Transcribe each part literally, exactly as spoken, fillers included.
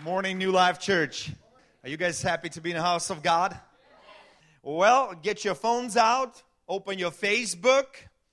Morning, New Life Church. Are you guys happy to be in the house of God? Well, get your phones out, open your Facebook.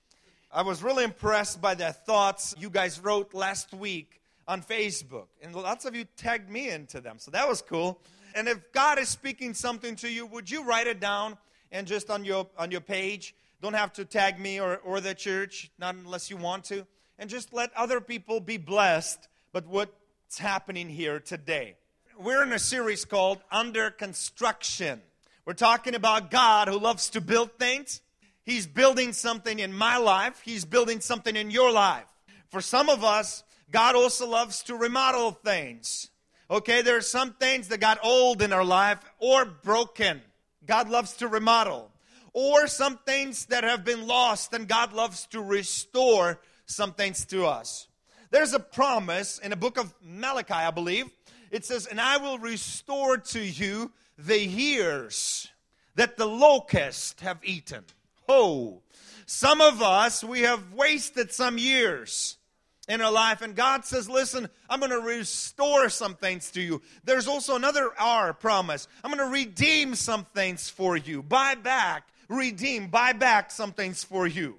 I was really impressed by the thoughts you guys wrote last week on Facebook. And lots of you tagged me into them, so that was cool. And if God is speaking something to you, would you write it down and just on your on your page? Don't have to tag me or, or the church, not unless you want to. And just let other people be blessed by what's happening here today. We're in a series called Under Construction. We're talking about God who loves to build things. He's building something in my life. He's building something in your life. For some of us, God also loves to remodel things. Okay, there are some things that got old in our life or broken. God loves to remodel. Or some things that have been lost, and God loves to restore some things to us. There's a promise in the book of Malachi, I believe. It says, and I will restore to you the years that the locusts have eaten. Oh, some of us, we have wasted some years in our life. And God says, listen, I'm going to restore some things to you. There's also another R promise. I'm going to redeem some things for you. Buy back, redeem, buy back some things for you.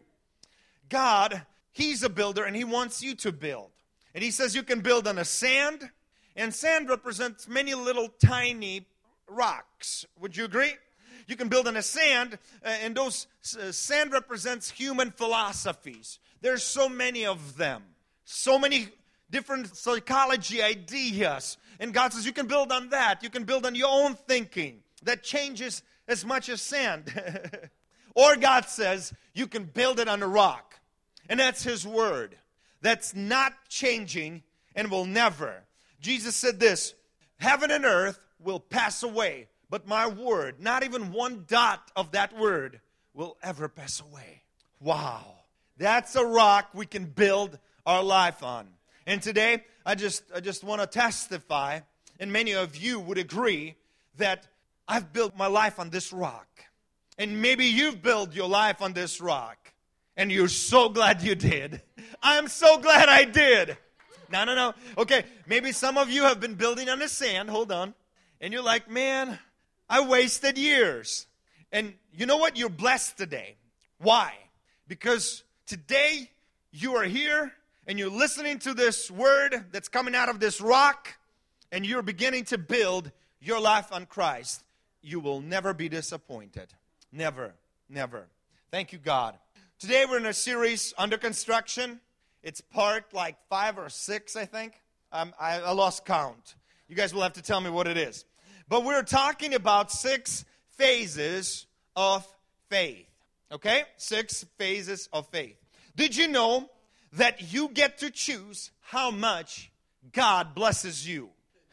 God, He's a builder and He wants you to build. And He says you can build on a sand. And sand represents many little tiny rocks. Would you agree? You can build on a sand, uh, and those uh, sand represents human philosophies. There's so many of them. So many different psychology ideas. And God says you can build on that. You can build on your own thinking. That changes as much as sand. Or God says you can build it on a rock. And that's His word. That's not changing and will never. Jesus said this, heaven and earth will pass away, but my word, not even one dot of that word, will ever pass away. Wow. That's a rock we can build our life on. And today, I just I just want to testify, and many of you would agree, that I've built my life on this rock. And maybe you've built your life on this rock. And you're so glad you did. I'm so glad I did. No, no, no. Okay, maybe some of you have been building on the sand. Hold on. And you're like, man, I wasted years. And you know what? You're blessed today. Why? Because today you are here and you're listening to this word that's coming out of this rock, and you're beginning to build your life on Christ. You will never be disappointed. Never, never. Thank you, God. Today we're in a series, Under Construction. It's part like five or six, I think. Um, I, I lost count. You guys will have to tell me what it is. But we're talking about six phases of faith. Okay? Six phases of faith. Did you know that you get to choose how much God blesses you?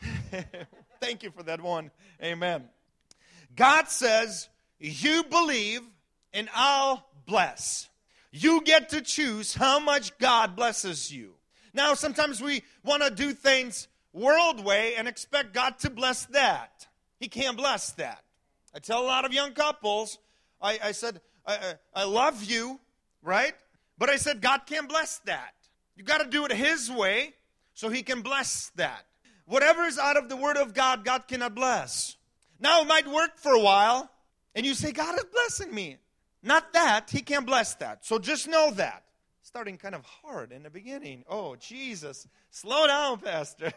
Thank you for that one. Amen. God says, you believe and I'll bless. You get to choose how much God blesses you. Now, sometimes we want to do things world way and expect God to bless that. He can't bless that. I tell a lot of young couples, I, I said, I, I, I love you, right? But I said, God can't bless that. You got to do it His way so He can bless that. Whatever is out of the Word of God, God cannot bless. Now, it might work for a while, and you say, God is blessing me. Not that. He can't bless that. So just know that. Starting kind of hard in the beginning. Oh, Jesus. Slow down, Pastor.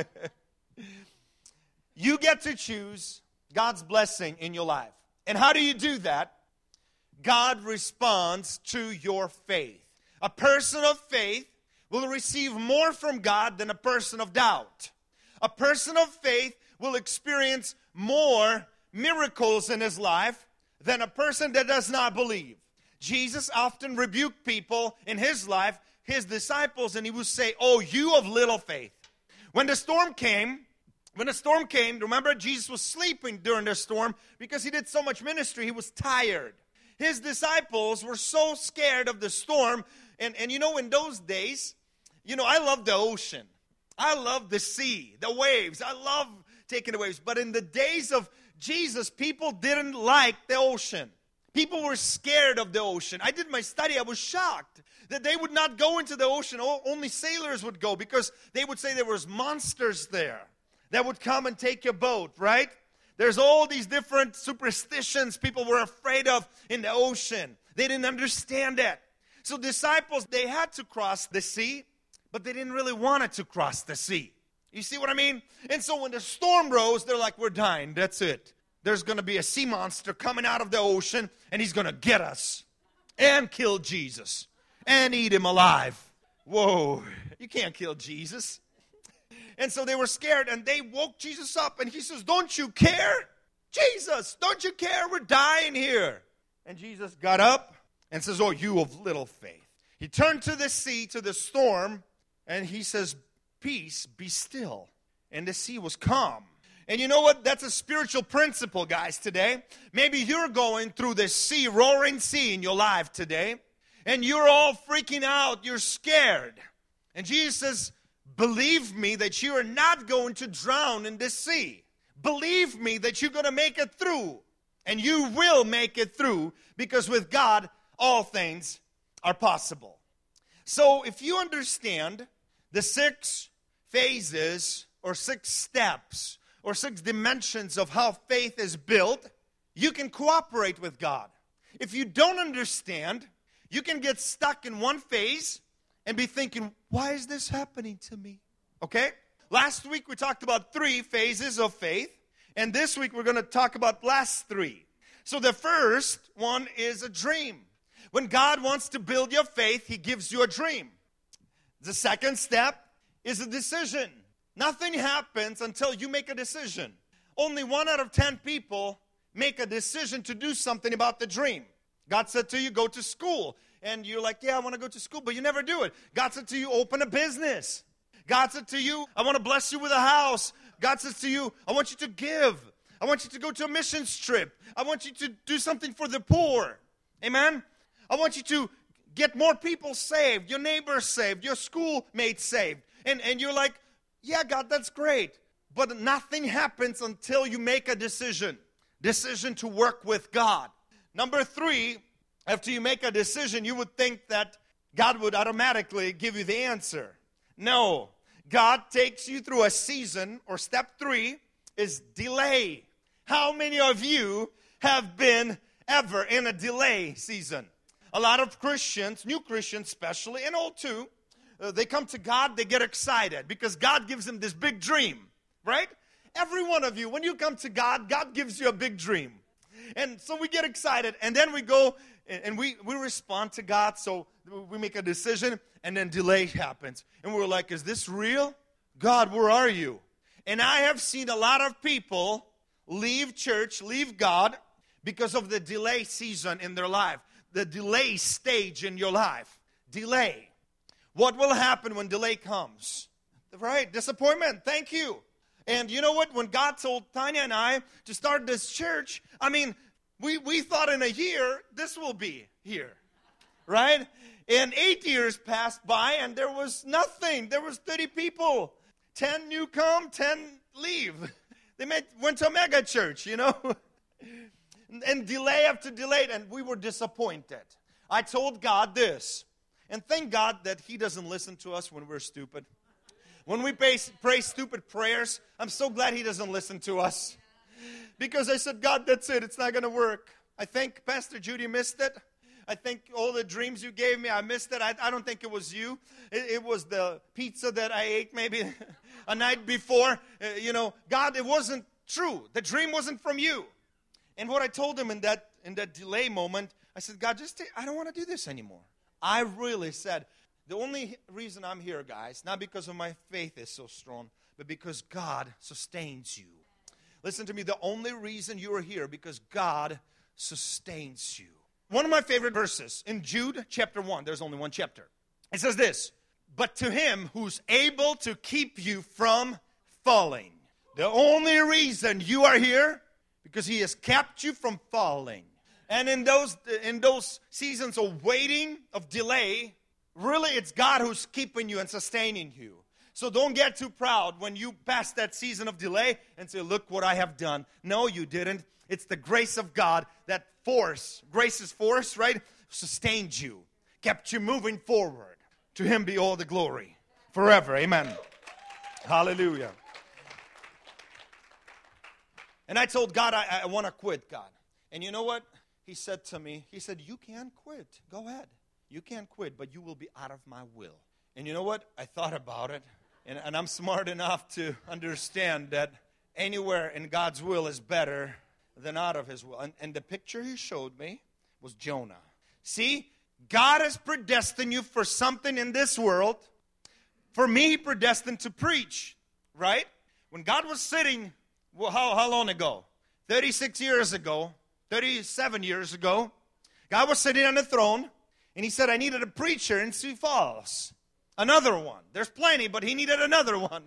You get to choose God's blessing in your life. And how do you do that? God responds to your faith. A person of faith will receive more from God than a person of doubt. A person of faith will experience more miracles in his life than a person that does not believe. Jesus often rebuked people in His life, His disciples, and He would say, oh, you of little faith. When the storm came, when the storm came, remember Jesus was sleeping during the storm because He did so much ministry, He was tired. His disciples were so scared of the storm, and, and you know, in those days, you know, I love the ocean. I love the sea, the waves. I love taking the waves. But in the days of Jesus, people didn't like the ocean. People were scared of the ocean. I did my study. I was shocked that they would not go into the ocean. Only sailors would go because they would say there was monsters there. that would come and take your boat, right? There's all these different superstitions people were afraid of in the ocean. They didn't understand that. So disciples, they had to cross the sea, but they didn't really want it to cross the sea. You see what I mean? And so when the storm rose, they're like, we're dying. That's it. There's going to be a sea monster coming out of the ocean, and he's going to get us and kill Jesus and eat him alive. Whoa, you can't kill Jesus. And so they were scared, and they woke Jesus up, and he says, don't you care? Jesus, don't you care? We're dying here. And Jesus got up and says, oh, you of little faith. He turned to the sea, to the storm, and he says, peace, be still. And the sea was calm. And you know what? That's a spiritual principle, guys, today. Maybe you're going through this sea, roaring sea in your life today, and you're all freaking out. You're scared. And Jesus says, believe me that you are not going to drown in this sea. Believe me that you're going to make it through. And you will make it through, because with God, all things are possible. So if you understand the six phases or six steps or six dimensions of how faith is built, you can cooperate with God. If you don't understand, you can get stuck in one phase and be thinking, why is this happening to me? Okay? Last week we talked about three phases of faith, and this week we're going to talk about last three. So the first one is a dream. When God wants to build your faith, He gives you a dream. The second step is a decision. Nothing happens until you make a decision. Only one out of ten people make a decision to do something about the dream. God said to you, go to school. And you're like, yeah, I want to go to school, but you never do it. God said to you, open a business. God said to you, I want to bless you with a house. God says to you, I want you to give. I want you to go to a missions trip. I want you to do something for the poor. Amen? I want you to get more people saved, your neighbors saved, your schoolmates saved. And, and you're like, yeah, God, that's great. But nothing happens until you make a decision. Decision to work with God. Number three, after you make a decision, you would think that God would automatically give you the answer. No. God takes you through a season, or step three is delay. How many of you have been ever in a delay season? A lot of Christians, new Christians especially, and old too, uh, they come to God, they get excited because God gives them this big dream, right? Every one of you, when you come to God, God gives you a big dream. And so we get excited, and then we go and we, we respond to God, so we make a decision, and then delay happens. And we're like, is this real? God, where are you? And I have seen a lot of people leave church, leave God, because of the delay season in their life. The delay stage in your life. Delay. What will happen when delay comes? Right? Disappointment. Thank you. And you know what? When God told Tanya and I to start this church, I mean, we, we thought in a year, this will be here. Right? And eight years passed by and there was nothing. There was thirty people. Ten new come, ten leave. They met, went to a mega church, you know. And delay after delay, and we were disappointed. I told God this, and thank God that He doesn't listen to us when we're stupid. When we pray, pray stupid prayers, I'm so glad He doesn't listen to us. Because I said, God, that's it. It's not going to work. I think Pastor Judy missed it. I think all the dreams you gave me, I missed it. I, I don't think it was you. It, it was the pizza that I ate maybe a night before. Uh, you know, God, it wasn't true. The dream wasn't from you. And what I told him in that in that delay moment, I said, God, just take, I don't want to do this anymore. I really said, the only reason I'm here, guys, not because of my faith is so strong, but because God sustains you. Listen to me, the only reason you are here because God sustains you. One of my favorite verses in Jude chapter one, there's only one chapter. It says this, but to Him who's able to keep you from falling. The only reason you are here, because He has kept you from falling. And in those in those seasons of waiting, of delay, really it's God who's keeping you and sustaining you. So don't get too proud when you pass that season of delay and say, look what I have done. No, you didn't. It's the grace of God, that force, grace is force, right? Sustained you, kept you moving forward. To Him be all the glory forever. Amen. Hallelujah. And I told God, I, I want to quit, God. And you know what? He said to me, he said, you can quit. Go ahead. You can quit, but you will be out of my will. And you know what? I thought about it. And, and I'm smart enough to understand that anywhere in God's will is better than out of his will. And, and the picture he showed me was Jonah. See, God has predestined you for something in this world. For me, he predestined to preach, right? When God was sitting, well, how, how long ago? thirty-six years ago, thirty-seven years ago, God was sitting on the throne, and he said, I needed a preacher in Sioux Falls. Another one. There's plenty, but he needed another one.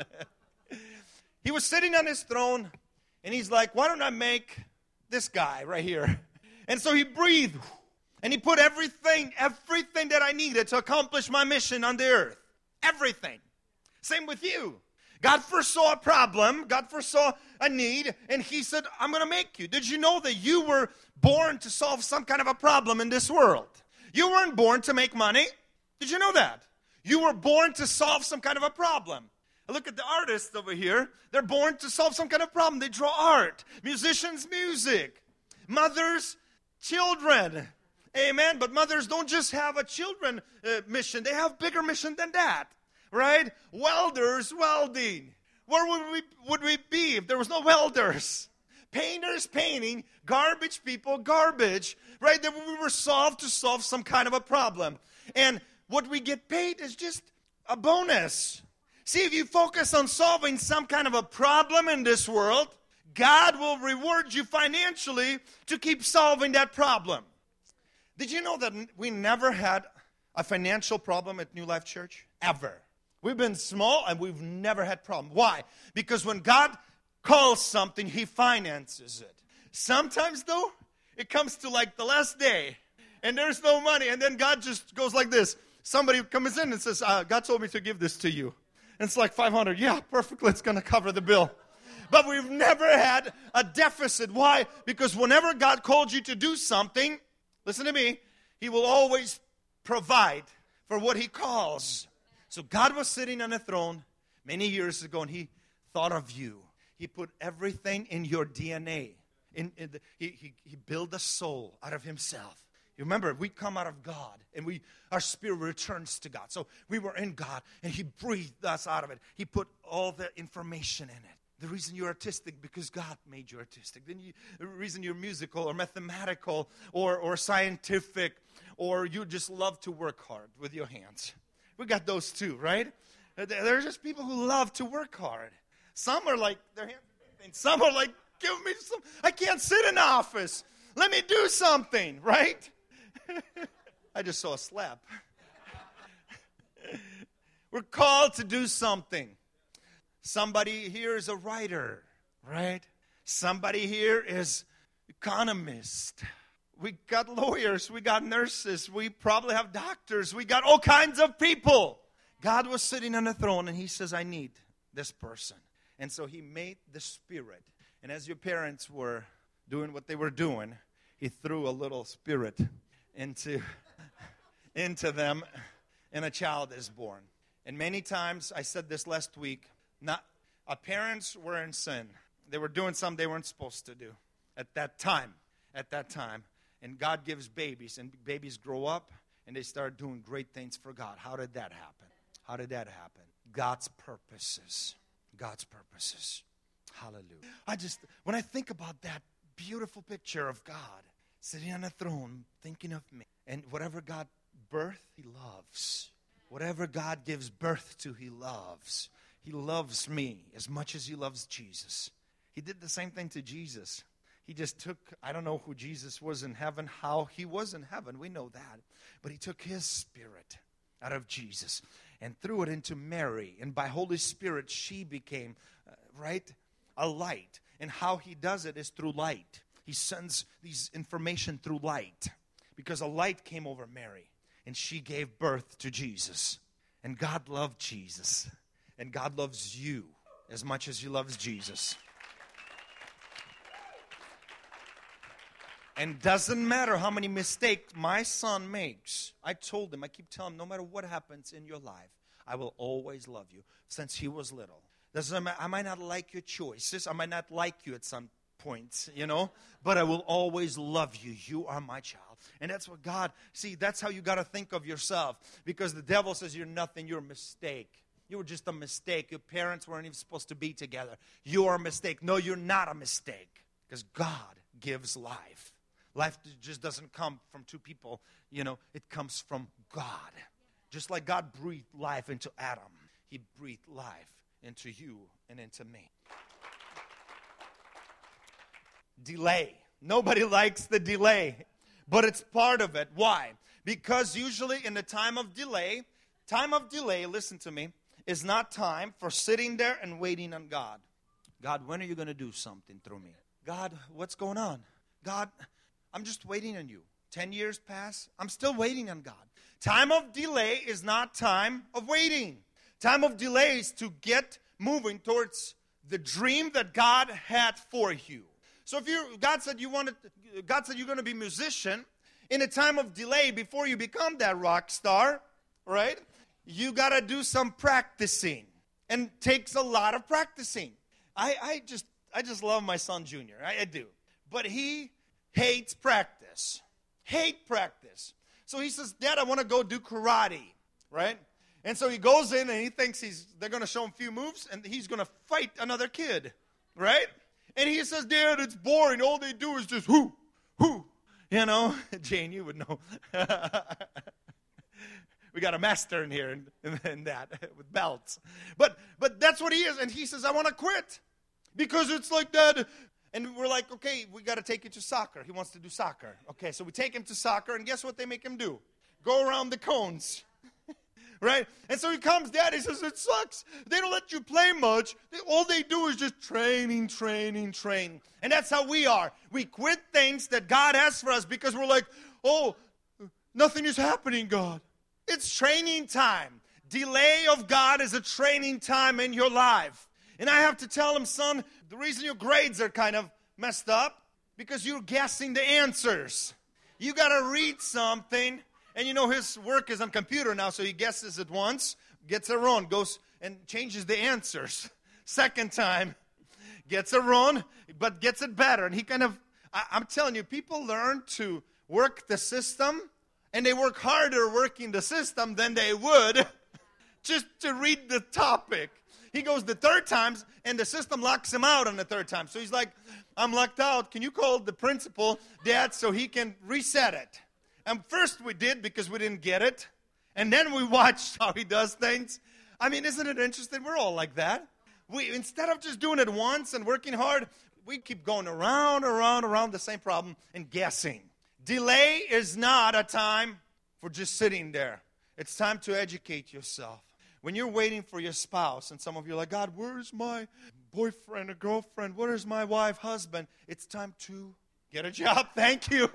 He was sitting on his throne, and he's like, why don't I make this guy right here? And so he breathed, and he put everything, everything that I needed to accomplish my mission on the earth. Everything. Same with you. God foresaw a problem. God foresaw a need, and he said, I'm going to make you. Did you know that you were born to solve some kind of a problem in this world? You weren't born to make money. Did you know that? You were born to solve some kind of a problem. Look at the artists over here. They're born to solve some kind of problem. They draw art. Musicians, music. Mothers, children. Amen. But mothers don't just have a children uh, mission. They have bigger mission than that. Right? Welders, welding. Where would we, would we be if there was no welders? Painters, painting. Garbage people, garbage. Right? That we were solved to solve some kind of a problem. And what we get paid is just a bonus. See, if you focus on solving some kind of a problem in this world, God will reward you financially to keep solving that problem. Did you know that we never had a financial problem at New Life Church? Ever. We've been small and we've never had problem. Why? Because when God calls something, he finances it. Sometimes, though, it comes to like the last day and there's no money. And then God just goes like this. Somebody comes in and says, uh, God told me to give this to you. And it's like five hundred. Yeah, perfectly. It's going to cover the bill. But we've never had a deficit. Why? Because whenever God called you to do something, listen to me, he will always provide for what he calls. So God was sitting on a throne many years ago, and he thought of you. He put everything in your D N A. In, in the, he, he, he built a soul out of himself. You remember, we come out of God, and we our spirit returns to God. So we were in God, and he breathed us out of it. He put all the information in it. The reason you're artistic, because God made you artistic. Then you, the reason you're musical or mathematical or, or scientific, or you just love to work hard with your hands. We got those too, right? There's just people who love to work hard. Some are like, their hands are big. Some are like, give me some, I can't sit in the office. Let me do something, right? I just saw a slap. We're called to do something. Somebody here is a writer, right? Somebody here is economist. We got lawyers, we got nurses, we probably have doctors, we got all kinds of people. God was sitting on the throne and he says, I need this person. And so he made the spirit. And as your parents were doing what they were doing, he threw a little spirit into, into them, and a child is born. And many times, I said this last week, not, our parents were in sin. They were doing something they weren't supposed to do at that time, at that time. And God gives babies, and babies grow up, and they start doing great things for God. How did that happen? How did that happen? God's purposes. God's purposes. Hallelujah. I just, when I think about that beautiful picture of God sitting on a throne, thinking of me, and whatever God birth, he loves. Whatever God gives birth to, he loves. He loves me as much as he loves Jesus. He did the same thing to Jesus. He just took, I don't know who Jesus was in heaven, how he was in heaven. We know that. But he took his spirit out of Jesus and threw it into Mary. And by Holy Spirit, she became, uh, right, a light. And how he does it is through light. He sends these information through light. Because a light came over Mary. And she gave birth to Jesus. And God loved Jesus. And God loves you as much as he loves Jesus. And doesn't matter how many mistakes my son makes. I told him, I keep telling him, no matter what happens in your life, I will always love you since he was little. Doesn't matter, I might not like your choices. I might not like you at some points, you know. But I will always love you. You are my child. And that's what God, see, that's how you got to think of yourself. Because the devil says you're nothing, you're a mistake. You were just a mistake. Your parents weren't even supposed to be together. You are a mistake. No, you're not a mistake. Because God gives life. Life just doesn't come from two people, you know. It comes from God. Just like God breathed life into Adam, He breathed life into you and into me. Delay. Nobody likes the delay, but it's part of it. Why? Because usually in the time of delay, time of delay, listen to me, is not time for sitting there and waiting on God. God, when are you going to do something through me? God, what's going on? God, I'm just waiting on you. Ten years pass, I'm still waiting on God. Time of delay is not time of waiting. Time of delay is to get moving towards the dream that God had for you. So if you, God said you wanted, God said you're going to be a musician, in a time of delay before you become that rock star, right? You got to do some practicing, and takes a lot of practicing. I, I just, I just love my son Junior. I, I do, but he hates practice. Hate practice. So he says, Dad, I want to go do karate, right? And so he goes in and he thinks he's they're going to show him a few moves and he's going to fight another kid, right? And he says, Dad, it's boring. All they do is just whoo, whoo. You know, Jane, you would know. We got a master in here in, in, in that with belts. But but that's what he is. And he says, I want to quit because it's like that. And we're like, okay, we got to take you to soccer. He wants to do soccer. Okay, so we take him to soccer, and guess what they make him do? Go around the cones. Right? And so he comes, Dad, he says, it sucks. They don't let you play much. They, all they do is just training, training, training. And that's how we are. We quit things that God has for us because we're like, oh, nothing is happening, God. It's training time. Delay of God is a training time in your life. And I have to tell him, son, the reason your grades are kind of messed up, because you're guessing the answers. You got to read something. And you know his work is on computer now, so he guesses it once, gets it wrong, goes and changes the answers. Second time, gets it wrong, but gets it better. And he kind of, I, I'm telling you, people learn to work the system, and they work harder working the system than they would just to read the topic. He goes the third time, and the system locks him out on the third time. So he's like, I'm locked out. Can you call the principal, Dad, so he can reset it? And first we did because we didn't get it. And then we watched how he does things. I mean, isn't it interesting? We're all like that. We instead of just doing it once and working hard, we keep going around, around, around the same problem and guessing. Delay is not a time for just sitting there. It's time to educate yourself. When you're waiting for your spouse, and some of you are like, God, where's my boyfriend or girlfriend? Where is my wife, husband? It's time to get a job. Thank you.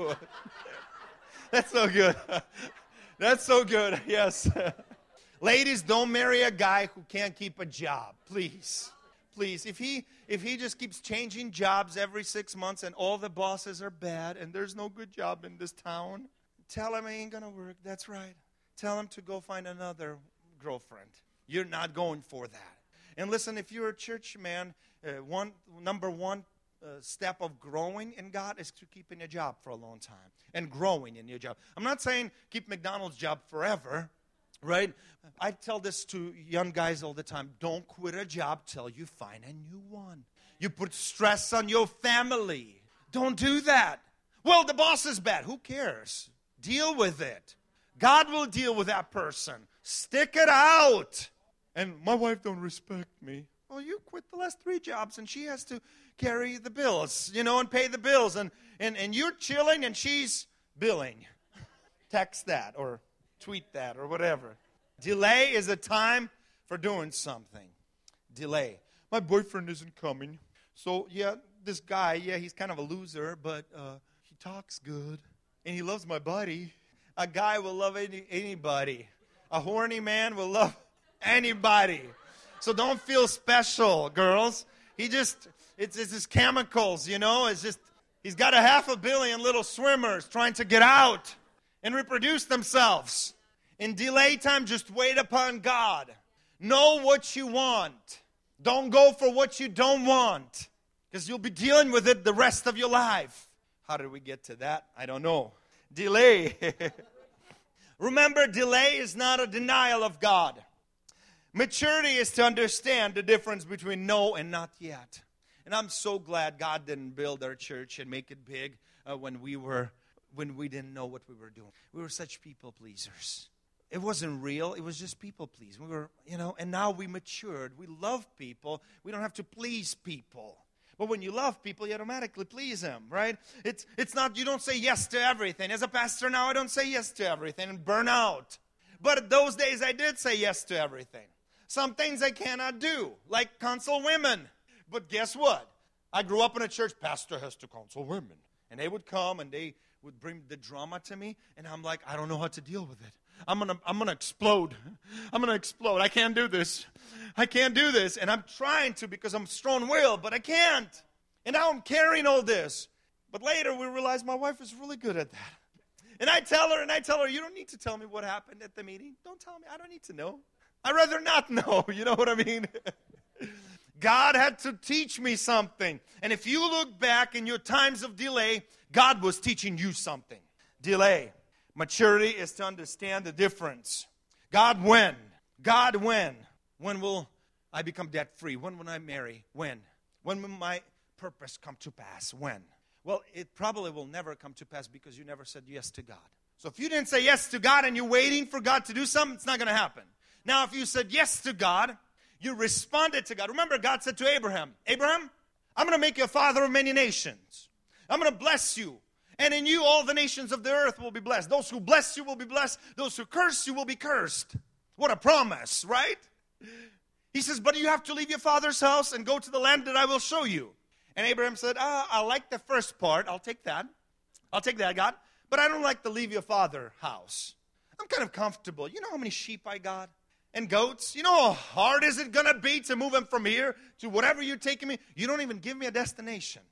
That's so good. That's so good. Yes. Ladies, don't marry a guy who can't keep a job. Please. Please. If he if he just keeps changing jobs every six months and all the bosses are bad and there's no good job in this town, tell him it ain't going to work. That's right. Tell him to go find another girlfriend. You're not going for that. And listen, if you're a church man, uh, one number one Uh, step of growing in God is to keep in your job for a long time and growing in your job. I'm not saying keep McDonald's job forever, right? I tell this to young guys all the time. Don't quit a job till you find a new one. You put stress on your family. Don't do that. Well, the boss is bad. Who cares? Deal with it. God will deal with that person. Stick it out. And my wife don't respect me. Well, you quit the last three jobs, and she has to carry the bills, you know, and pay the bills. And, and, and you're chilling, and she's billing. Text that or tweet that or whatever. Delay is a time for doing something. Delay. My boyfriend isn't coming. So, yeah, this guy, yeah, he's kind of a loser, but uh, he talks good. And he loves my body. A guy will love any, anybody. A horny man will love anybody. So don't feel special, girls. He just, it's, it's his chemicals, you know. It's just, he's got a half a billion little swimmers trying to get out and reproduce themselves. In delay time, just wait upon God. Know what you want. Don't go for what you don't want. because you'll be dealing with it the rest of your life. How did we get to that? I don't know. Delay. Remember, delay is not a denial of God. Maturity is to understand the difference between no and not yet. And I'm so glad God didn't build our church and make it big uh, when we were when we didn't know what we were doing. We were such people pleasers. It wasn't real. It was just people pleasing. We were, you know, and now we matured. We love people. We don't have to please people. But when you love people, you automatically please them, right? It's it's not, you don't say yes to everything. As a pastor now, I don't say yes to everything and burn out. But those days I did say yes to everything. Some things I cannot do, like counsel women. But guess what? I grew up in a church, pastor has to counsel women. And they would come and they would bring the drama to me. And I'm like, I don't know how to deal with it. I'm gonna, I'm gonna explode. I'm gonna explode. I can't do this. I can't do this. And I'm trying to because I'm strong-willed, but I can't. And now I'm carrying all this. But later we realized my wife is really good at that. And I tell her, and I tell her, you don't need to tell me what happened at the meeting. Don't tell me. I don't need to know. I'd rather not know. You know what I mean? God had to teach me something. And if you look back in your times of delay, God was teaching you something. Delay. Maturity is to understand the difference. God, when? God, when? When will I become debt-free? When will I marry? When? When will my purpose come to pass? When? Well, it probably will never come to pass because you never said yes to God. So if you didn't say yes to God and you're waiting for God to do something, it's not going to happen. Now, if you said yes to God, you responded to God. Remember, God said to Abraham, Abraham, I'm going to make you a father of many nations. I'm going to bless you. And in you, all the nations of the earth will be blessed. Those who bless you will be blessed. Those who curse you will be cursed. What a promise, right? He says, but you have to leave your father's house and go to the land that I will show you. And Abraham said, ah, I like the first part. I'll take that. I'll take that, God. But I don't like to leave your father's house. I'm kind of comfortable. You know how many sheep I got? And goats? You know how hard is it going to be to move them from here to whatever you're taking me? You don't even give me a destination.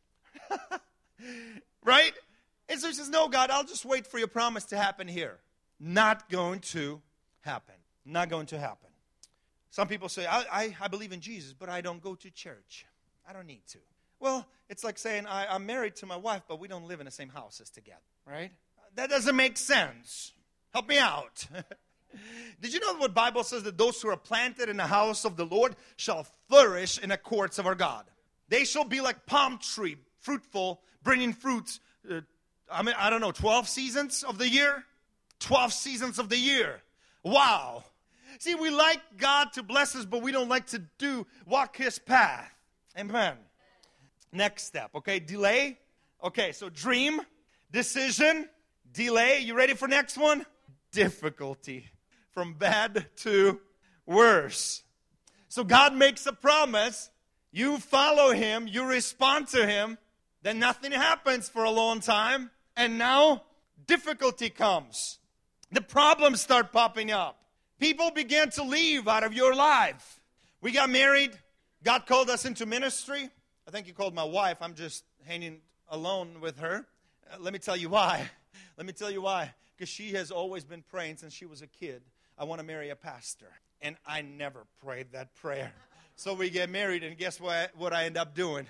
Right? And so he says, no, God, I'll just wait for your promise to happen here. Not going to happen. Not going to happen. Some people say, I, I, I believe in Jesus, but I don't go to church. I don't need to. Well, it's like saying, I, I'm married to my wife, but we don't live in the same houses together, right? That doesn't make sense. Help me out. Did you know what the Bible says? That those who are planted in the house of the Lord shall flourish in the courts of our God. They shall be like palm tree, fruitful, bringing fruits. Uh, I mean, I don't know, twelve seasons of the year? twelve seasons of the year. Wow. See, we like God to bless us, but we don't like to do, walk His path. Amen. Next step, okay, delay. Okay, so dream, decision, delay. You ready for next one? Difficulty. From bad to worse. So God makes a promise. You follow Him. You respond to Him. Then nothing happens for a long time. And now difficulty comes. The problems start popping up. People begin to leave out of your life. We got married. God called us into ministry. I think He called my wife. I'm just hanging alone with her. Uh, let me tell you why. Let me tell you why. Because she has always been praying since she was a kid. I want to marry a pastor. And I never prayed that prayer. So we get married, and guess what, what I end up doing?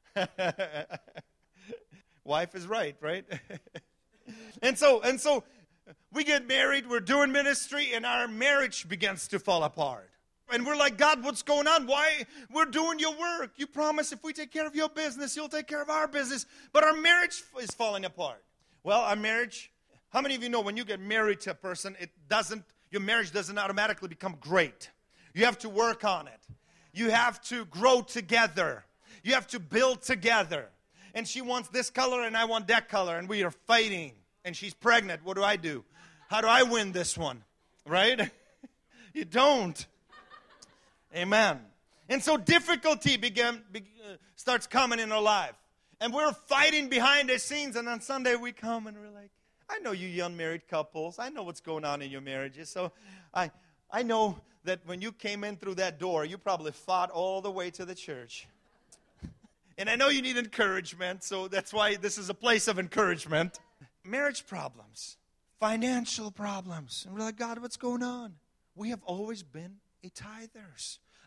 Wife is right, right? and so and so we get married, we're doing ministry, and our marriage begins to fall apart. And we're like, God, what's going on? Why? We're doing your work. You promise if we take care of your business, you'll take care of our business. But our marriage is falling apart. Well, our marriage, how many of you know when you get married to a person, it doesn't, your marriage doesn't automatically become great. You have to work on it. You have to grow together. You have to build together. And she wants this color and I want that color. And we are fighting. And she's pregnant. What do I do? How do I win this one? Right? You don't. Amen. And so difficulty began, be, uh, starts coming in our life. And we're fighting behind the scenes. And on Sunday we come and we're like, I know you young married couples. I know what's going on in your marriages. So I, I know that when you came in through that door, you probably fought all the way to the church. And I know you need encouragement, so that's why this is a place of encouragement. Marriage problems, financial problems. And we're like, God, what's going on? We have always been a tithers.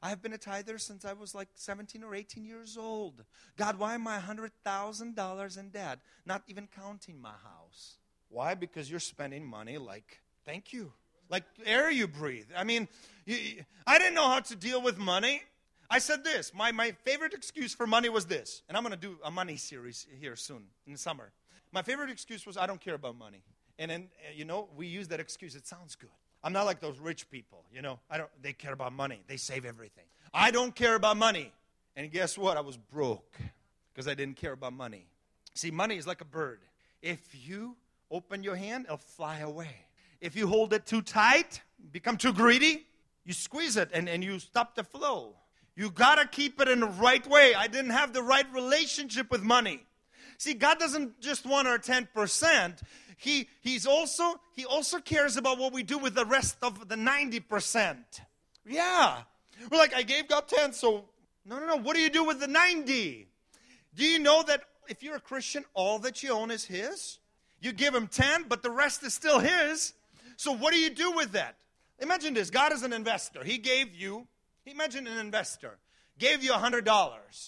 I have been a tither since I was like seventeen or eighteen years old. God, why am I one hundred thousand dollars in debt? Not even counting my house. Why? Because you're spending money like, thank you. Like air you breathe. I mean, you, I didn't know how to deal with money. I said this. My, my favorite excuse for money was this. And I'm going to do a money series here soon in the summer. My favorite excuse was I don't care about money. And then, you know, we use that excuse. It sounds good. I'm not like those rich people, you know. I don't. They care about money. They save everything. I don't care about money. And guess what? I was broke because I didn't care about money. See, money is like a bird. If you open your hand, it'll fly away. If you hold it too tight, become too greedy, you squeeze it and, and you stop the flow. You got to keep it in the right way. I didn't have the right relationship with money. See, God doesn't just want our ten percent. He, he's also, he also cares about what we do with the rest of the ninety percent. Yeah. We're like, I gave God ten, so no, no, no. What do you do with the ninety? Do you know that if you're a Christian, all that you own is His? You give Him ten, but the rest is still His. So what do you do with that? Imagine this. God is an investor. He gave you, imagine an investor, gave you one hundred dollars.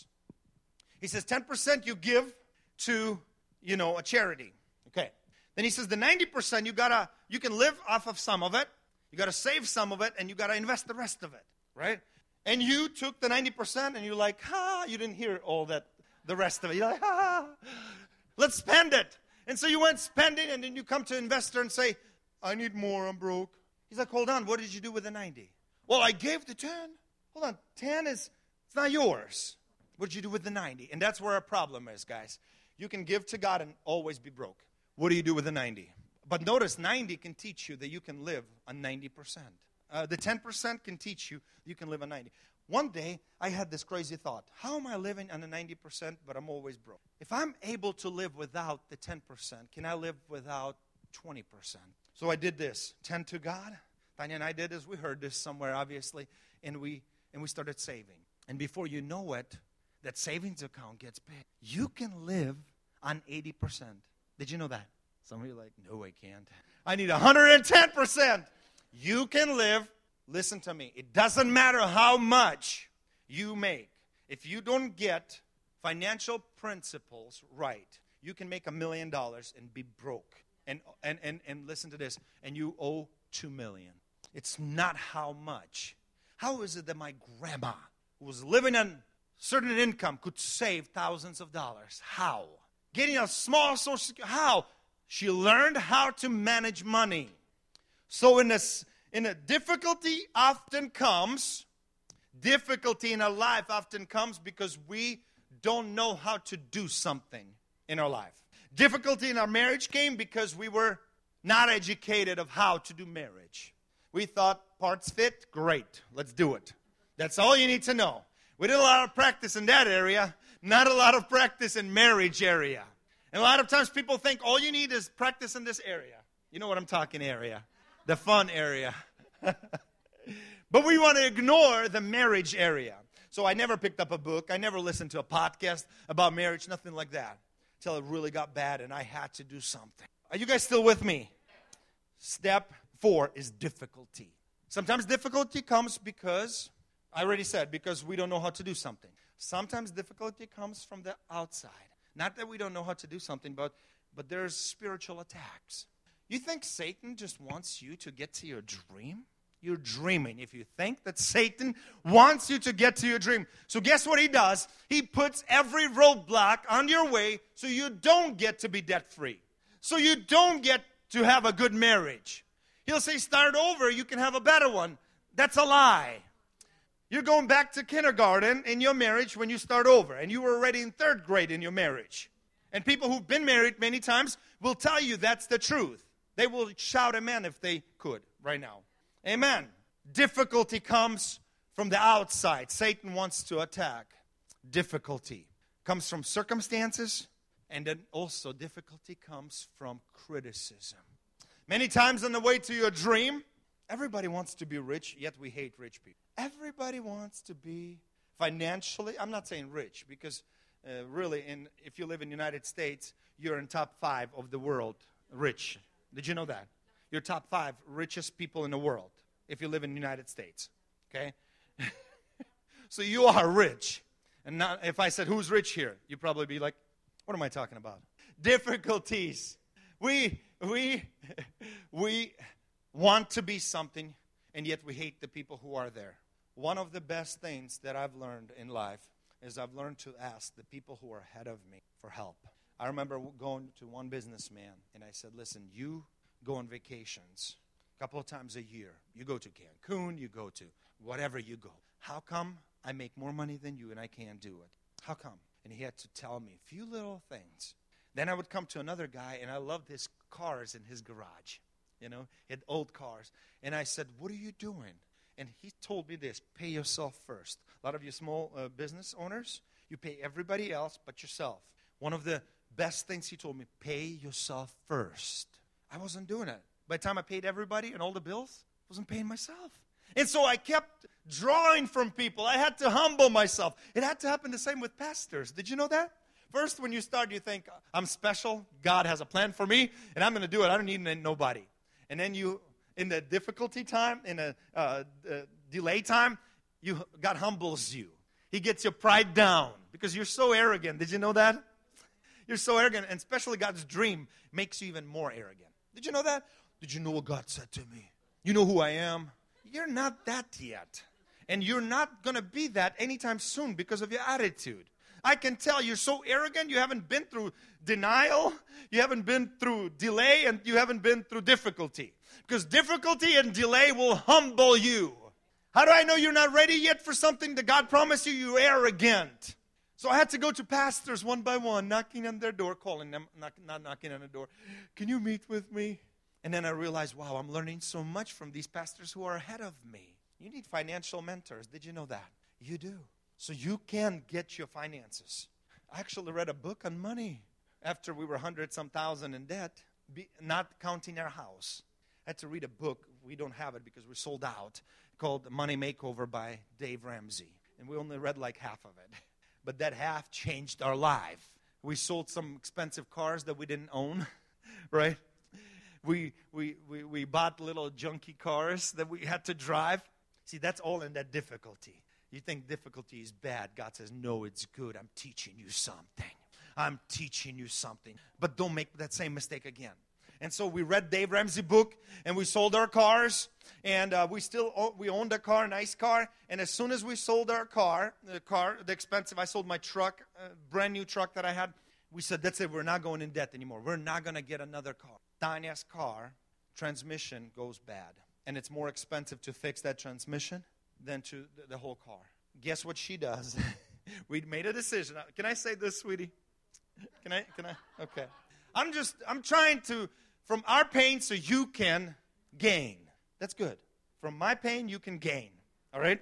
He says ten percent you give to, you know, a charity. Okay. Then he says the ninety percent you gotta, you can live off of some of it, you gotta save some of it, and you gotta invest the rest of it, right? And you took the ninety percent and you're like, ha, you didn't hear all that, the rest of it. You're like, ha, let's spend it. And so you went spending, and then you come to investor and say, I need more, I'm broke. He's like, hold on, what did you do with the ninety? Well, I gave the ten. Hold on, ten is, it's not yours. What did you do with the ninety? And that's where our problem is, guys. You can give to God and always be broke. What do you do with the ninety? But notice, ninety can teach you that you can live on ninety percent. Uh, the ten percent can teach you you can live on ninety. One day, I had this crazy thought. How am I living on the ninety percent, but I'm always broke? If I'm able to live without the ten percent, can I live without twenty percent? So I did this. ten to God. Tanya and I did this. We heard this somewhere, obviously. And we, and we started saving. And before you know it, that savings account gets big. You can live on eighty percent. Did you know that? Some of you are like, no, I can't. I need one hundred ten percent. You can live, listen to me, it doesn't matter how much you make. If you don't get financial principles right, you can make a million dollars and be broke. And, and, and, and listen to this, and you owe two million dollars. It's not how much. How is it that my grandma, who was living on certain income, could save thousands of dollars? How? Getting a small social security. How? She learned how to manage money. So in a, in a difficulty often comes, difficulty in our life often comes because we don't know how to do something in our life. Difficulty in our marriage came because we were not educated of how to do marriage. We thought parts fit, great, let's do it. That's all you need to know. We did a lot of practice in that area, not a lot of practice in marriage area. And a lot of times people think all you need is practice in this area. You know what I'm talking area. The fun area. But we want to ignore the marriage area. So I never picked up a book. I never listened to a podcast about marriage, nothing like that. Until it really got bad and I had to do something. Are you guys still with me? Step four is difficulty. Sometimes difficulty comes because, I already said, because we don't know how to do something. Sometimes difficulty comes from the outside. Not that we don't know how to do something, but, but there's spiritual attacks. You think Satan just wants you to get to your dream? You're dreaming if you think that Satan wants you to get to your dream. So guess what he does? He puts every roadblock on your way so you don't get to be debt-free. So you don't get to have a good marriage. He'll say, start over, you can have a better one. That's a lie. You're going back to kindergarten in your marriage when you start over. And you were already in third grade in your marriage. And people who've been married many times will tell you that's the truth. They will shout amen if they could right now. Amen. Difficulty comes from the outside. Satan wants to attack. Difficulty comes from circumstances. And then also difficulty comes from criticism. Many times on the way to your dream, everybody wants to be rich, yet we hate rich people. Everybody wants to be financially, I'm not saying rich, because uh, really, in, if you live in the United States, you're in top five of the world rich. Did you know that? You're top five richest people in the world if you live in the United States. Okay? So you are rich. And not, if I said, who's rich here? You'd probably be like, what am I talking about? Difficulties. We, we, we want to be something, and yet we hate the people who are there. One of the best things that I've learned in life is I've learned to ask the people who are ahead of me for help. I remember going to one businessman, and I said, listen, you go on vacations a couple of times a year. You go to Cancun, you go to whatever you go. How come I make more money than you and I can't do it? How come? And he had to tell me a few little things. Then I would come to another guy, and I loved his cars in his garage. You know, he had old cars. And I said, what are you doing? And he told me this, pay yourself first. A lot of you small uh, business owners, you pay everybody else but yourself. One of the best things he told me, pay yourself first. I wasn't doing it. By the time I paid everybody and all the bills, I wasn't paying myself. And so I kept drawing from people. I had to humble myself. It had to happen the same with pastors. Did you know that? First, when you start, you think, I'm special. God has a plan for me, and I'm going to do it. I don't need nobody. And then you, in the difficulty time, in a uh, uh, delay time, you God humbles you. He gets your pride down because you're so arrogant. Did you know that? You're so arrogant, and especially God's dream makes you even more arrogant. Did you know that? Did you know what God said to me? You know who I am? You're not that yet. And you're not going to be that anytime soon because of your attitude. I can tell you're so arrogant, you haven't been through denial, you haven't been through delay, and you haven't been through difficulty. Because difficulty and delay will humble you. How do I know you're not ready yet for something that God promised you? You're arrogant. So I had to go to pastors one by one, knocking on their door, calling them, not, not knocking on the door. Can you meet with me? And then I realized, wow, I'm learning so much from these pastors who are ahead of me. You need financial mentors. Did you know that? You do. So you can get your finances. I actually read a book on money after we were hundred some thousand in debt, be, not counting our house. I had to read a book. We don't have it because we're sold out, called Money Makeover by Dave Ramsey. And we only read like half of it. But that half changed our life. We sold some expensive cars that we didn't own, right? We, we, we, we bought little junky cars that we had to drive. See, that's all in that difficulty. You think difficulty is bad. God says, no, it's good. I'm teaching you something. I'm teaching you something. But don't make that same mistake again. And so we read Dave Ramsey book, and we sold our cars, and uh, we still own, we owned a car, a nice car. And as soon as we sold our car, the car, the expensive, I sold my truck, a brand new truck that I had. We said, that's it. We're not going in debt anymore. We're not going to get another car. Tanya's car transmission goes bad, and it's more expensive to fix that transmission than to the, the whole car. Guess what she does? We made a decision. Can I say this, sweetie? Can I? Can I? Okay. I'm just, I'm trying to, from our pain so you can gain. That's good. From my pain, you can gain. All right?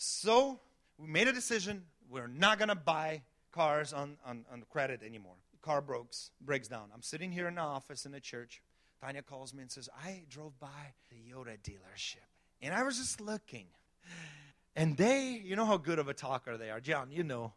So we made a decision. We're not going to buy cars on, on, on credit anymore. The car breaks, breaks down. I'm sitting here in the office in the church. Tanya calls me and says, I drove by the Yoda dealership. And I was just looking. And they, you know how good of a talker they are. John, you know.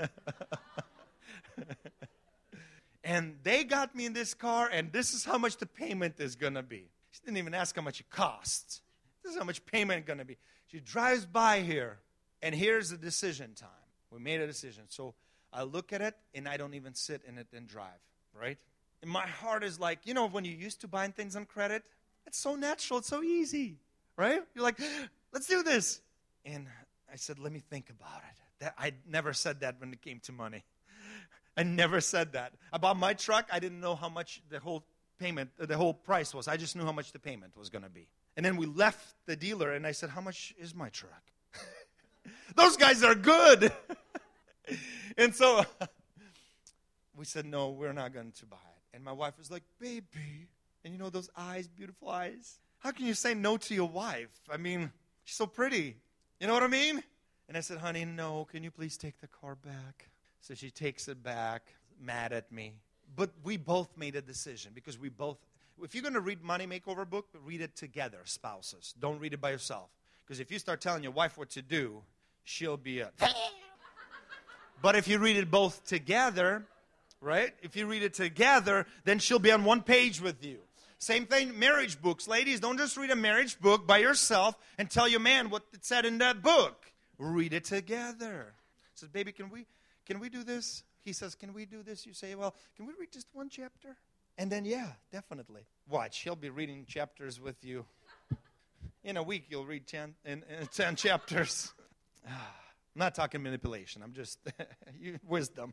And they got me in this car, and this is how much the payment is going to be. She didn't even ask how much it costs. This is how much payment is going to be. She drives by here, and here's the decision time. We made a decision. So I look at it, and I don't even sit in it and drive, right? And my heart is like, you know, when you're used to buying things on credit, it's so natural, it's so easy, right? You're like, let's do this. And I said, let me think about it. That, I never said that when it came to money. I never said that. I bought my truck. I didn't know how much the whole payment, the whole price was. I just knew how much the payment was going to be. And then we left the dealer, and I said, how much is my truck? Those guys are good. And so we said, no, we're not going to buy it. And my wife was like, baby. And you know those eyes, beautiful eyes? How can you say no to your wife? I mean, she's so pretty. You know what I mean? And I said, honey, no, can you please take the car back? So she takes it back, mad at me. But we both made a decision because we both, if you're going to read Money Makeover book, read it together, spouses. Don't read it by yourself. Because if you start telling your wife what to do, she'll be a... But if you read it both together, right? If you read it together, then she'll be on one page with you. Same thing, marriage books. Ladies, don't just read a marriage book by yourself and tell your man what it said in that book. read it together. He says, baby, can we can we do this? He says, can we do this? You say, well, can we read just one chapter? And then, yeah, definitely. Watch, he'll be reading chapters with you. In a week, you'll read ten, in, in ten chapters. I'm not talking manipulation. I'm just wisdom.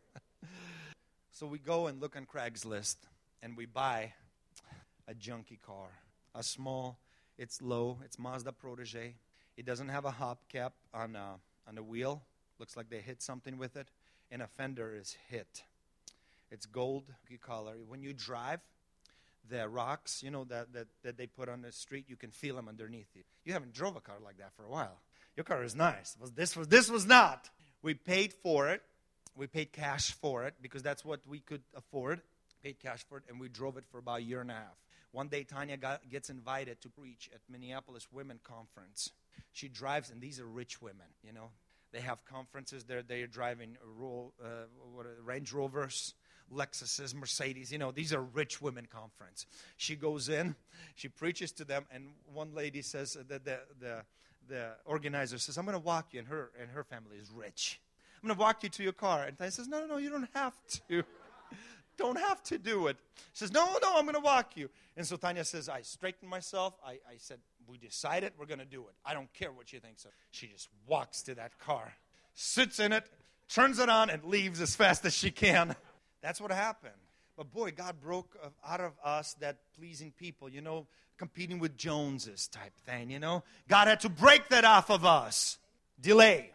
So we go and look on Craigslist, and we buy a junky car. A small, it's low, it's Mazda Protege. It doesn't have a hubcap on, uh, on the wheel. Looks like they hit something with it. And a fender is hit. It's gold color. When you drive, the rocks, you know, that, that, that they put on the street, you can feel them underneath you. You haven't drove a car like that for a while. Your car is nice. This was, this was not. We paid for it. We paid cash for it because that's what we could afford. Paid cash for it, and we drove it for about a year and a half. One day, Tanya got, gets invited to preach at Minneapolis Women Conference. She drives, and these are rich women, you know. They have conferences. They're, they're driving roll, uh, what, Range Rovers, Lexuses, Mercedes. You know, these are rich women conference. She goes in, she preaches to them, and one lady says, the, the, the, the organizer says, I'm going to walk you, and her, and her family is rich. I'm going to walk you to your car. And Tanya says, no, no, no, you don't have to. Don't have to do it. She says, no, no, I'm going to walk you. And so Tanya says, I straightened myself. I, I said, we decided we're going to do it. I don't care what you think. So she just walks to that car, sits in it, turns it on, and leaves as fast as she can. That's what happened. But boy, God broke out of us that pleasing people, you know, competing with Joneses type thing, you know. God had to break that off of us. Delay.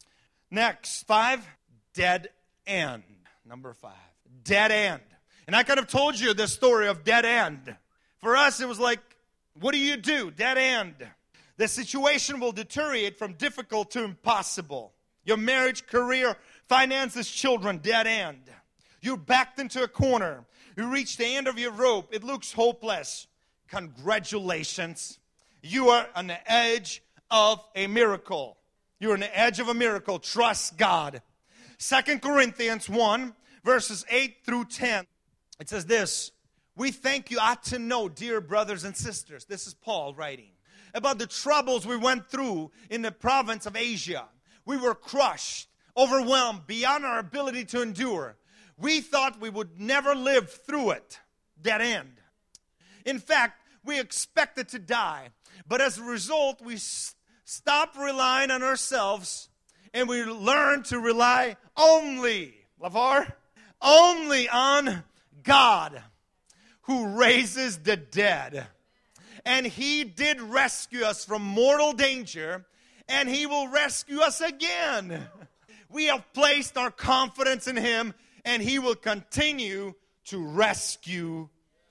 Next, five, dead end. Number five, dead end. And I could have told you the story of dead end. For us, it was like, what do you do? Dead end. The situation will deteriorate from difficult to impossible. Your marriage, career, finances, children, dead end. You're backed into a corner. You reach the end of your rope. It looks hopeless. Congratulations. You are on the edge of a miracle. You're on the edge of a miracle. Trust God. Second Corinthians one, verses eight through ten. It says this. We think you ought to know, dear brothers and sisters. This is Paul writing. About the troubles we went through in the province of Asia. We were crushed, overwhelmed, beyond our ability to endure. We thought we would never live through it. Dead end. In fact, we expected to die. But as a result, we st- stopped relying on ourselves and we learned to rely only, LaVar, only on God, who raises the dead. And He did rescue us from mortal danger, and He will rescue us again. We have placed our confidence in Him, and He will continue to rescue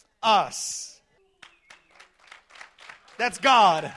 us. That's God.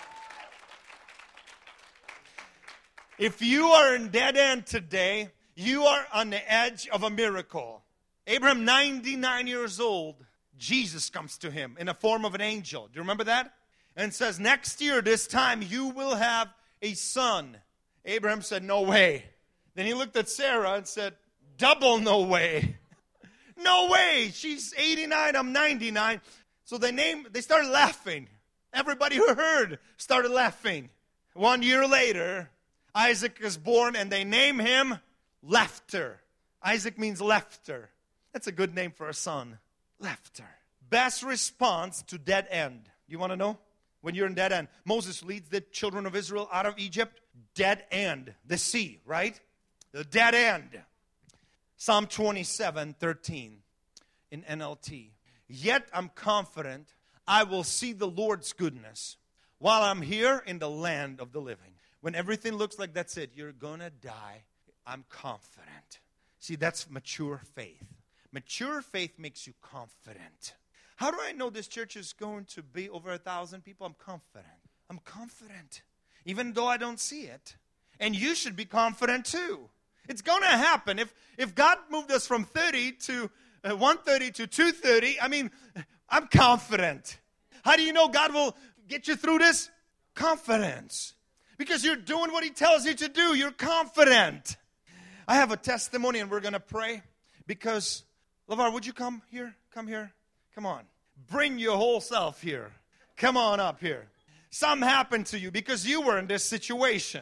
If you are in dead end today, you are on the edge of a miracle. Abraham, ninety-nine years old, Jesus comes to him in the form of an angel. Do you remember that? And says, next year, this time, you will have a son. Abraham said, no way. Then he looked at Sarah and said, double no way. No way. She's eighty-nine, I'm ninety-nine. So they named, they started laughing. Everybody who heard started laughing. One year later, Isaac is born, and they name him Laughter. Isaac means laughter. That's a good name for a son. Laughter. Best response to dead end. You want to know? When you're in dead end. Moses leads the children of Israel out of Egypt. Dead end. The sea, right? The dead end. Psalm twenty-seven thirteen in N L T. Yet I'm confident I will see the Lord's goodness while I'm here in the land of the living. When everything looks like that's it, you're going to die, I'm confident. See, that's mature faith. Mature faith makes you confident. How do I know this church is going to be over a thousand people? I'm confident. I'm confident. Even though I don't see it. And you should be confident too. It's going to happen. If if God moved us from thirty to uh, one thirty to two thirty, I mean, I'm confident. How do you know God will get you through this? Confidence. Because you're doing what He tells you to do. You're confident. I have a testimony and we're going to pray. Because, LaVar, would you come here? Come here. Come on. Bring your whole self here. Come on up here. Something happened to you because you were in this situation.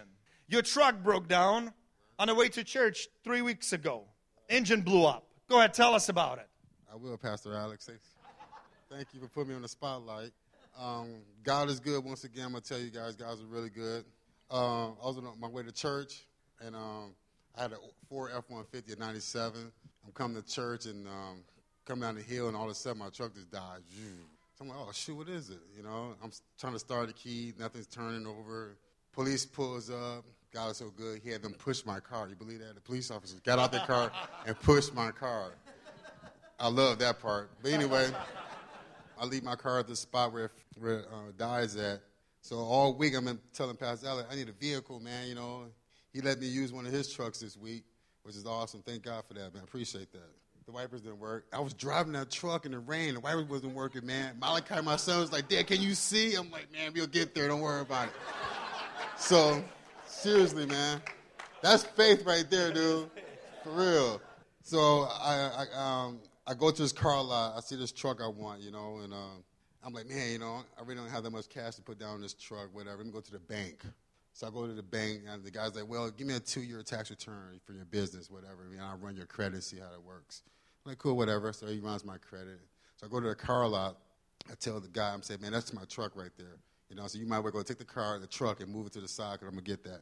Your truck broke down on the way to church three weeks ago. Engine blew up. Go ahead, tell us about it. I will, Pastor Alex. Thank you for putting me on the spotlight. Um, God is good. Once again, I'm going to tell you guys, God is really good. Uh, I was on my way to church, and um, I had a Ford F one fifty at ninety-seven. I'm coming to church, and um, coming down the hill, and all of a sudden, my truck just died. So I'm like, oh, shoot, what is it? You know, I'm trying to start the key. Nothing's turning over. Police pulls up. God is so good. He had them push my car. You believe that? The police officers got out their car and pushed my car. I love that part. But anyway, I leave my car at the spot where, where it uh, dies at. So all week I've been telling Pastor Alex, I need a vehicle, man. You know, he let me use one of his trucks this week, which is awesome. Thank God for that, man. I appreciate that. The wipers didn't work. I was driving that truck in the rain. The wipers wasn't working, man. Malachi, my son, was like, Dad, can you see? I'm like, man, we'll get there. Don't worry about it. So, seriously, man, that's faith right there, dude. For real. So I, I, um, I go to this car lot. I see this truck I want, you know, and um, I'm like, man, you know, I really don't have that much cash to put down on this truck, whatever. Let me go to the bank. So I go to the bank, and the guy's like, well, give me a two-year tax return for your business, whatever. And I'll run your credit, see how it works. I'm like, cool, whatever. So he runs my credit. So I go to the car lot. I tell the guy, I'm saying, man, that's my truck right there. You know, so you might well go take the car, the truck, and move it to the side because I'm going to get that.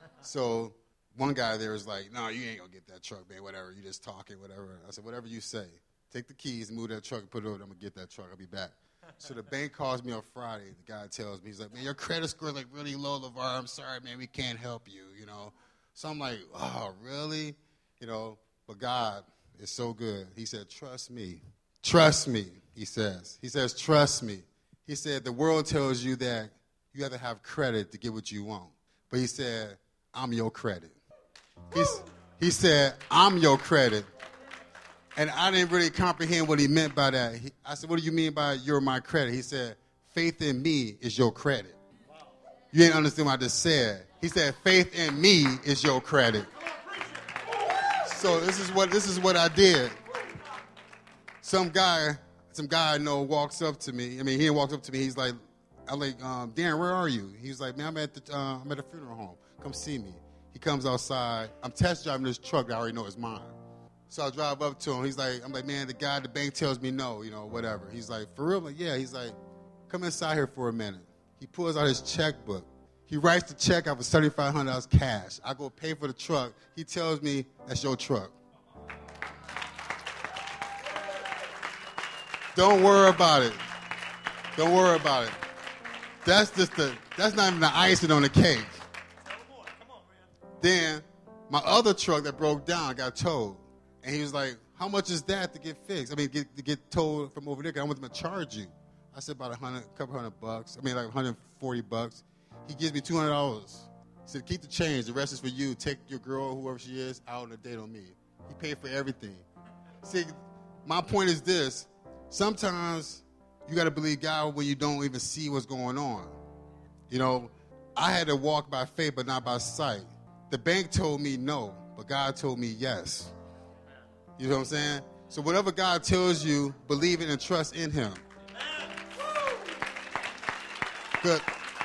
So one guy there is like, no, you ain't going to get that truck, man, whatever. You just talking, whatever. I said, whatever you say. Take the keys, move that truck, and put it over. I'm going to get that truck. I'll be back. So the bank calls me on Friday. The guy tells me, he's like, man, your credit score is like really low, LeVar. I'm sorry, man, we can't help you, you know. So I'm like, oh, really? You know, but God is so good. He said, trust me. Trust me, he says. He says, trust me. He said, the world tells you that you have to have credit to get what you want. But he said, I'm your credit. He's, he said, I'm your credit. And I didn't really comprehend what he meant by that. He, I said, what do you mean by you're my credit? He said, faith in me is your credit. Wow. You didn't understand what I just said. He said, faith in me is your credit. So this is what this is what I did. Some guy, some guy I know walks up to me. I mean, he walks up to me. He's like, I'm like, um, Darren, where are you? He's like, man, I'm at the uh, I'm at a funeral home. Come see me. He comes outside. I'm test driving this truck that I already know is mine. So I drive up to him. He's like, I'm like, man, the guy at the bank tells me no, you know, whatever. He's like, for real? I'm like, yeah. He's like, come inside here for a minute. He pulls out his checkbook. He writes the check out for seventy-five hundred dollars cash. I go pay for the truck. He tells me, that's your truck. Don't worry about it. Don't worry about it. That's just the, that's not even the icing on the cake. Then my other truck that broke down got towed. And he was like, how much is that to get fixed? I mean, get, to get towed from over there, because I want them to charge you. I said about a hundred, couple hundred bucks. I mean, like one hundred forty bucks. He gives me two hundred dollars. He said, keep the change. The rest is for you. Take your girl, whoever she is, out on a date on me. He paid for everything. See, my point is this. Sometimes you got to believe God when you don't even see what's going on. You know, I had to walk by faith, but not by sight. The bank told me no, but God told me yes. You know what I'm saying? So whatever God tells you, believe it and trust in him. Good.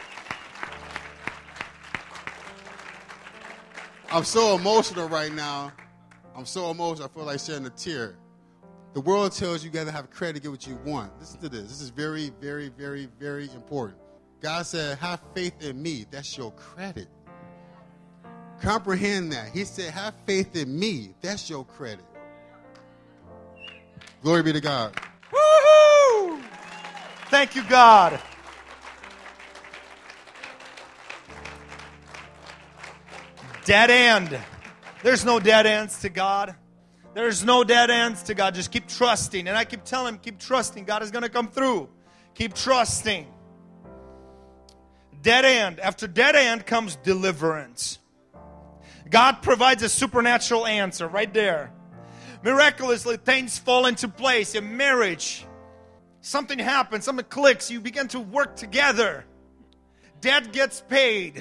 I'm so emotional right now. I'm so emotional. I feel like shedding a tear. The world tells you you got to have credit to get what you want. Listen to this. This is very, very, very, very important. God said, have faith in me. That's your credit. Comprehend that. He said, have faith in me. That's your credit. Glory be to God. Woo-hoo! Thank you, God. Dead end. There's no dead ends to God. There's no dead ends to God. Just keep trusting. And I keep telling him, keep trusting. God is going to come through. Keep trusting. Dead end. After dead end comes deliverance. God provides a supernatural answer right there. Miraculously, things fall into place. In marriage, something happens, something clicks. You begin to work together. Debt gets paid.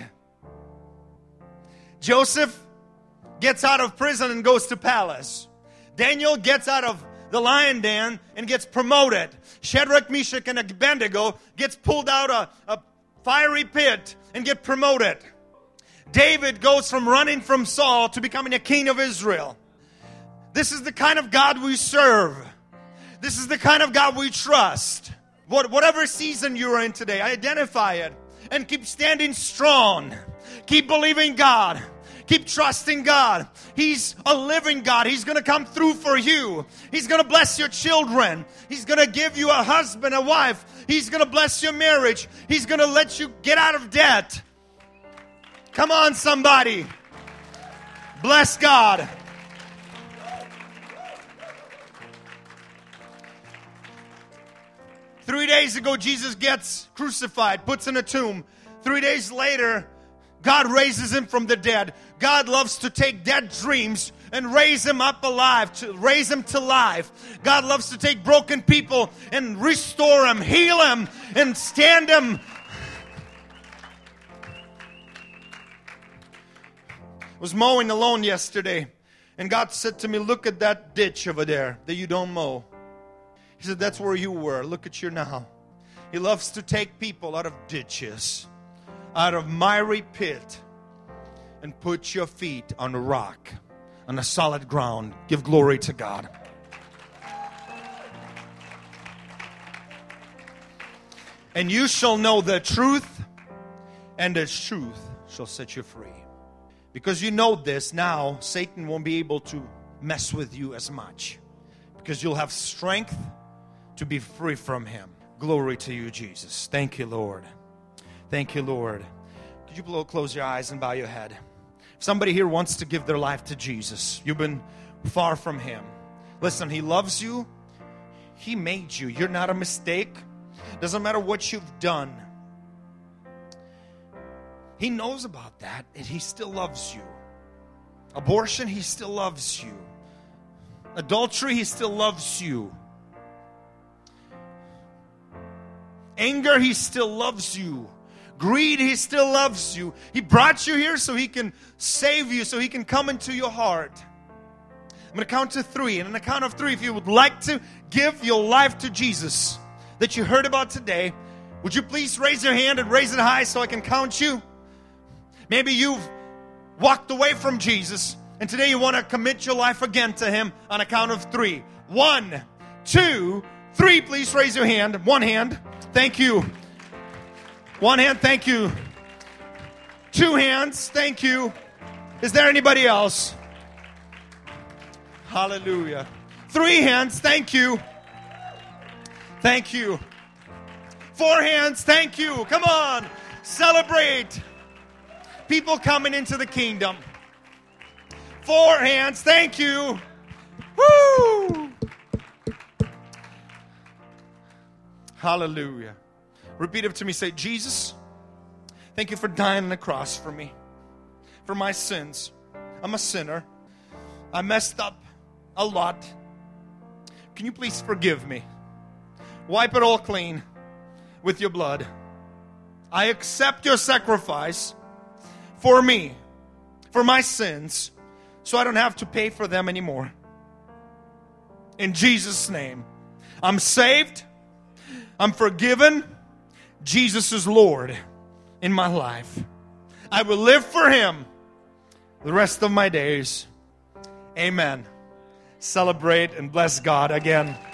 Joseph gets out of prison and goes to palace. Daniel gets out of the lion den and gets promoted. Shadrach, Meshach, and Abednego gets pulled out of a fiery pit and get promoted. David goes from running from Saul to becoming a king of Israel. This is the kind of God we serve. This is the kind of God we trust. What, whatever season you're in today, identify it and keep standing strong. Keep believing God. Keep trusting God. He's a living God. He's going to come through for you. He's going to bless your children. He's going to give you a husband, a wife. He's going to bless your marriage. He's going to let you get out of debt. Come on, somebody. Bless God. Three days ago, Jesus gets crucified, puts in a tomb. Three days later, God raises him from the dead. God loves to take dead dreams and raise them up alive, to raise them to life. God loves to take broken people and restore them, heal them, and stand them. I was mowing alone yesterday, and God said to me, look at that ditch over there that you don't mow. He said, that's where you were. Look at you now. He loves to take people out of ditches, out of miry pit, and put your feet on a rock, on a solid ground. Give glory to God. And you shall know the truth, and the truth shall set you free. Because you know this, now Satan won't be able to mess with you as much. Because you'll have strength to be free from him. Glory to you, Jesus. Thank you, Lord. Thank you, Lord. Could you close your eyes and bow your head? If somebody here wants to give their life to Jesus, you've been far from him. Listen, he loves you. He made you. You're not a mistake. Doesn't matter what you've done. He knows about that, and he still loves you. Abortion, he still loves you. Adultery, he still loves you. Anger, he still loves you. Greed, he still loves you. He brought you here so he can save you, so he can come into your heart. I'm going to count to three. And on the count of three, if you would like to give your life to Jesus that you heard about today, would you please raise your hand and raise it high so I can count you? Maybe you've walked away from Jesus, and today you want to commit your life again to him on a count of three. One, two, three. Please raise your hand. One hand. Thank you. One hand, thank you. Two hands, thank you. Is there anybody else? Hallelujah. Three hands, thank you. Thank you. Four hands, thank you. Come on, celebrate. People coming into the kingdom. Four hands, thank you. Woo! Hallelujah. Repeat it to me. Say, Jesus, thank you for dying on the cross for me, for my sins. I'm a sinner. I messed up a lot. Can you please forgive me? Wipe it all clean with your blood. I accept your sacrifice for me, for my sins, so I don't have to pay for them anymore. In Jesus' name, I'm saved. I'm forgiven. Jesus is Lord in my life. I will live for him the rest of my days. Amen. Celebrate and bless God again.